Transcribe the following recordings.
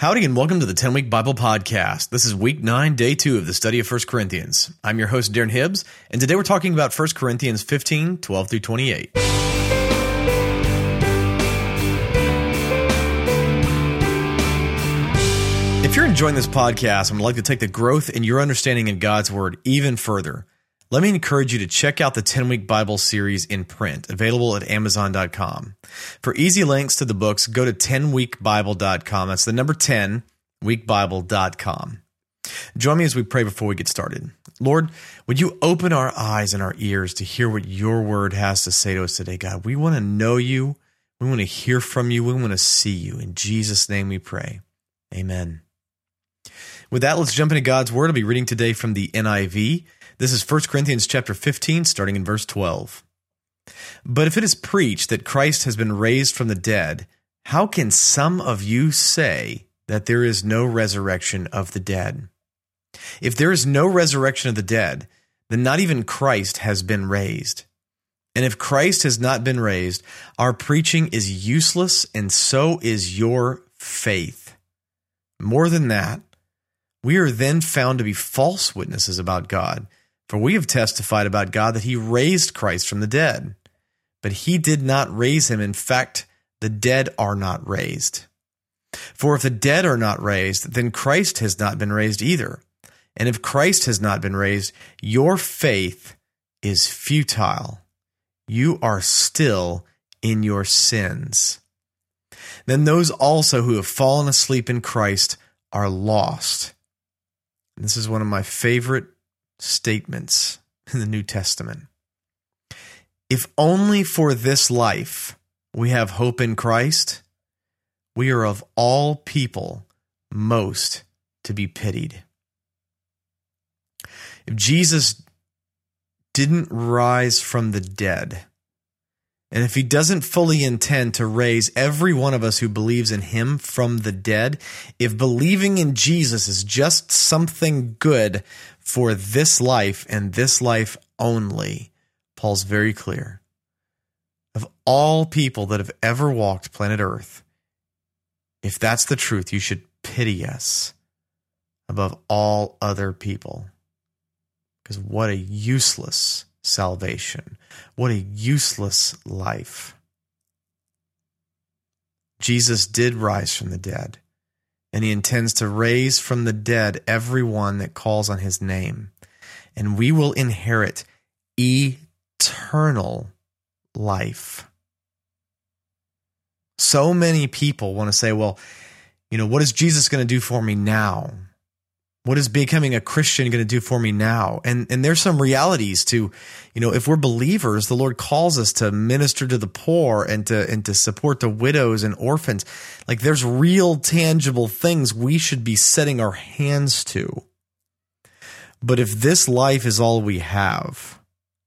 Howdy and welcome to the 10-Week Bible Podcast. This is week 9, day 2 of the study of 1 Corinthians. I'm your host, Darren Hibbs, and today we're talking about 1 Corinthians 15, 12 through 28. If you're enjoying this podcast and would like to take the growth in your understanding in God's Word even further, let me encourage you to check out the 10-Week Bible series in print, available at Amazon.com. For easy links to the books, go to 10weekbible.com. That's the number 10, weekbible.com. Join me as we pray before we get started. Lord, would you open our eyes and our ears to hear what your word has to say to us today, God? We want to know you. We want to hear from you. We want to see you. In Jesus' name we pray. Amen. With that, let's jump into God's word. I'll be reading today from the NIV. This is 1 Corinthians chapter 15, starting in verse 12. But if it is preached that Christ has been raised from the dead, how can some of you say that there is no resurrection of the dead? If there is no resurrection of the dead, then not even Christ has been raised. And if Christ has not been raised, our preaching is useless, and so is your faith. More than that, we are then found to be false witnesses about God, for we have testified about God that he raised Christ from the dead. But he did not raise him. In fact, the dead are not raised. For if the dead are not raised, then Christ has not been raised either. And if Christ has not been raised, your faith is futile. You are still in your sins. Then those also who have fallen asleep in Christ are lost. This is one of my favorite statements in the New Testament. If only for this life we have hope in Christ, we are of all people most to be pitied. If Jesus didn't rise from the dead, and if he doesn't fully intend to raise every one of us who believes in him from the dead, if believing in Jesus is just something good for this life and this life only, Paul's very clear. Of all people that have ever walked planet Earth, if that's the truth, you should pity us above all other people. Because what a useless salvation. What a useless life. Jesus did rise from the dead, and he intends to raise from the dead everyone that calls on his name, and we will inherit eternal life. So many people want to say, well, what is Jesus going to do for me now? What is becoming a Christian going to do for me now? And there's some realities to, if we're believers, the Lord calls us to minister to the poor and to support the widows and orphans. Like there's real tangible things we should be setting our hands to. But if this life is all we have,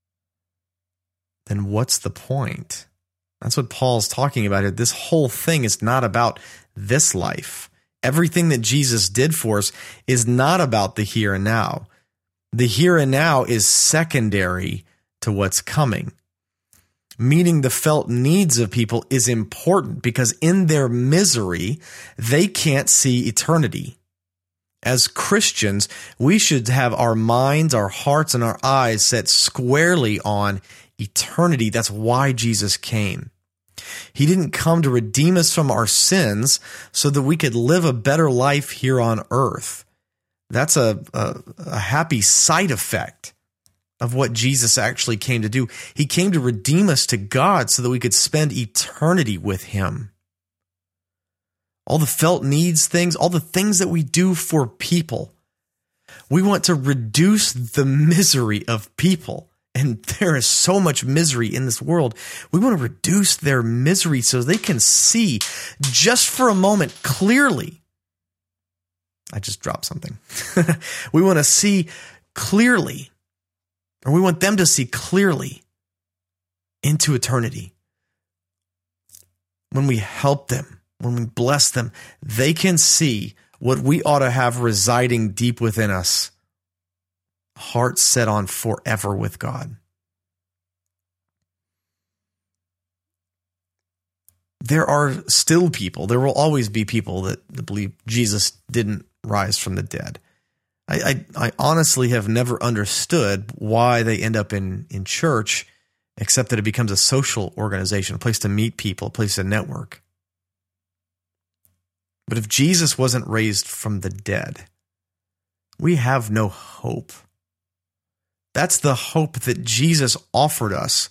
then what's the point? That's what Paul's talking about here. This whole thing is not about this life. Everything that Jesus did for us is not about the here and now. The here and now is secondary to what's coming. Meeting the felt needs of people is important because in their misery, they can't see eternity. As Christians, we should have our minds, our hearts, and our eyes set squarely on eternity. That's why Jesus came. He didn't come to redeem us from our sins so that we could live a better life here on earth. That's a happy side effect of what Jesus actually came to do. He came to redeem us to God so that we could spend eternity with him. All the felt needs things, all the things that we do for people. We want to reduce the misery of people. And there is so much misery in this world. We want to reduce their misery so they can see just for a moment clearly. I just dropped something. We want to see clearly, or we want them to see clearly into eternity. When we help them, when we bless them, they can see what we ought to have residing deep within us. Heart set on forever with God. there are still people, there will always be people that believe Jesus didn't rise from the dead. I honestly have never understood why they end up in church, except that it becomes a social organization, a place to meet people, a place to network. But if Jesus wasn't raised from the dead, we have no hope. That's the hope that Jesus offered us.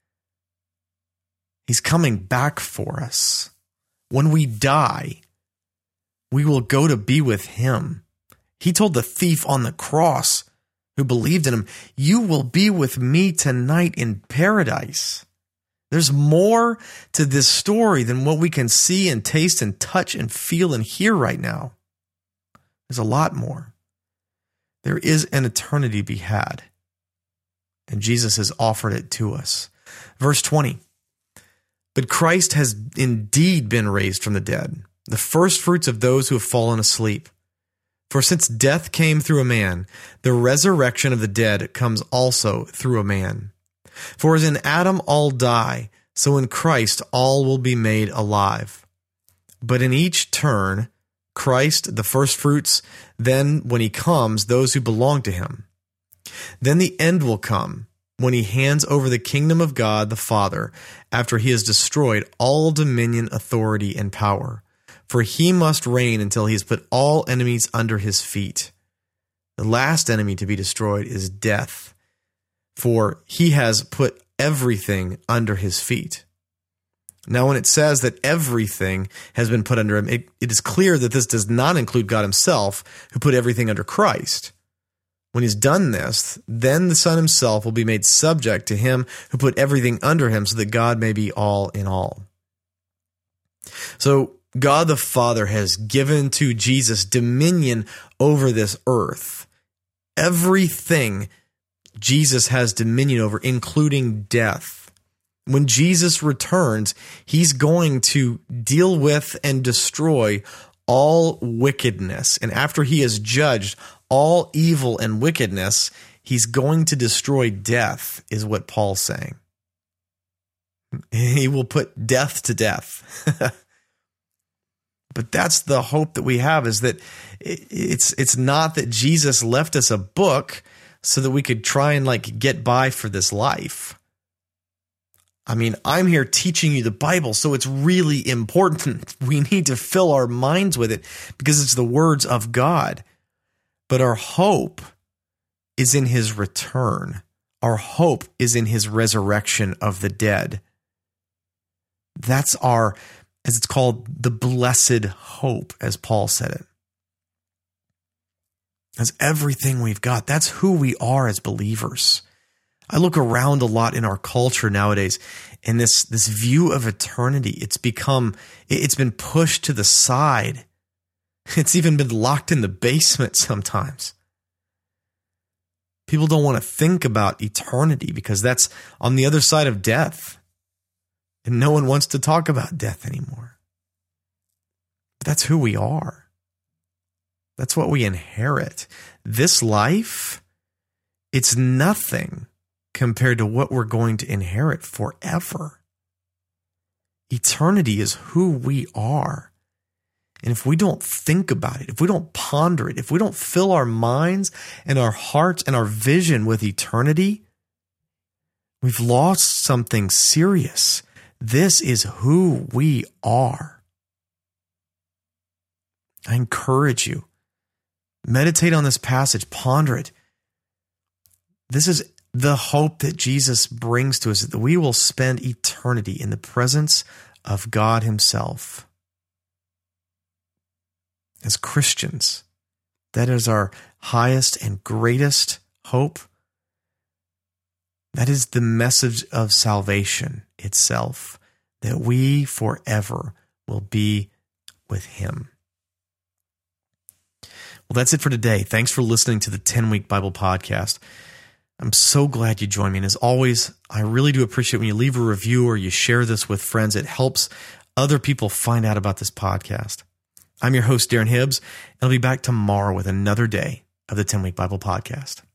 He's coming back for us. When we die, we will go to be with him. He told the thief on the cross who believed in him, "You will be with me tonight in paradise." There's more to this story than what we can see and taste and touch and feel and hear right now. There's a lot more. There is an eternity to be had, and Jesus has offered it to us. Verse 20, "But Christ has indeed been raised from the dead, the first fruits of those who have fallen asleep. For since death came through a man, the resurrection of the dead comes also through a man. For as in Adam all die, so in Christ all will be made alive. But in each turn, Christ the first fruits, then when he comes, those who belong to him. Then the end will come, when he hands over the kingdom of God the Father, after he has destroyed all dominion, authority, and power. For he must reign until he has put all enemies under his feet. The last enemy to be destroyed is death, for he has put everything under his feet." Now, when it says that everything has been put under him, it is clear that this does not include God himself, who put everything under Christ. When he's done this, then the Son himself will be made subject to him who put everything under him, so that God may be all in all. So, God the Father has given to Jesus dominion over this earth. Everything Jesus has dominion over, including death. When Jesus returns, he's going to deal with and destroy all wickedness. And after he has judged all evil and wickedness, he's going to destroy death, is what Paul's saying. He will put death to death. But that's the hope that we have, is that it's not that Jesus left us a book so that we could try and get by for this life. I mean, I'm here teaching you the Bible, so it's really important. We need to fill our minds with it because it's the words of God. But our hope is in his return. Our hope is in his resurrection of the dead. That's our, as it's called, the blessed hope, as Paul said it. That's everything we've got. That's who we are as believers. I look around a lot in our culture nowadays, and this view of eternity, it's been pushed to the side. It's even been locked in the basement sometimes. People don't want to think about eternity because that's on the other side of death. And no one wants to talk about death anymore. But that's who we are. That's what we inherit. This life, it's nothing compared to what we're going to inherit forever. Eternity is who we are. And if we don't think about it, if we don't ponder it, if we don't fill our minds and our hearts and our vision with eternity, we've lost something serious. This is who we are. I encourage you, meditate on this passage, ponder it. This is the hope that Jesus brings to us, that we will spend eternity in the presence of God himself. As Christians, that is our highest and greatest hope. That is the message of salvation itself, that we forever will be with him. Well, that's it for today. Thanks for listening to the 10-Week Bible Podcast. I'm so glad you joined me. And as always, I really do appreciate when you leave a review or you share this with friends. It helps other people find out about this podcast. I'm your host, Darren Hibbs, and I'll be back tomorrow with another day of the 10-Week Bible Podcast.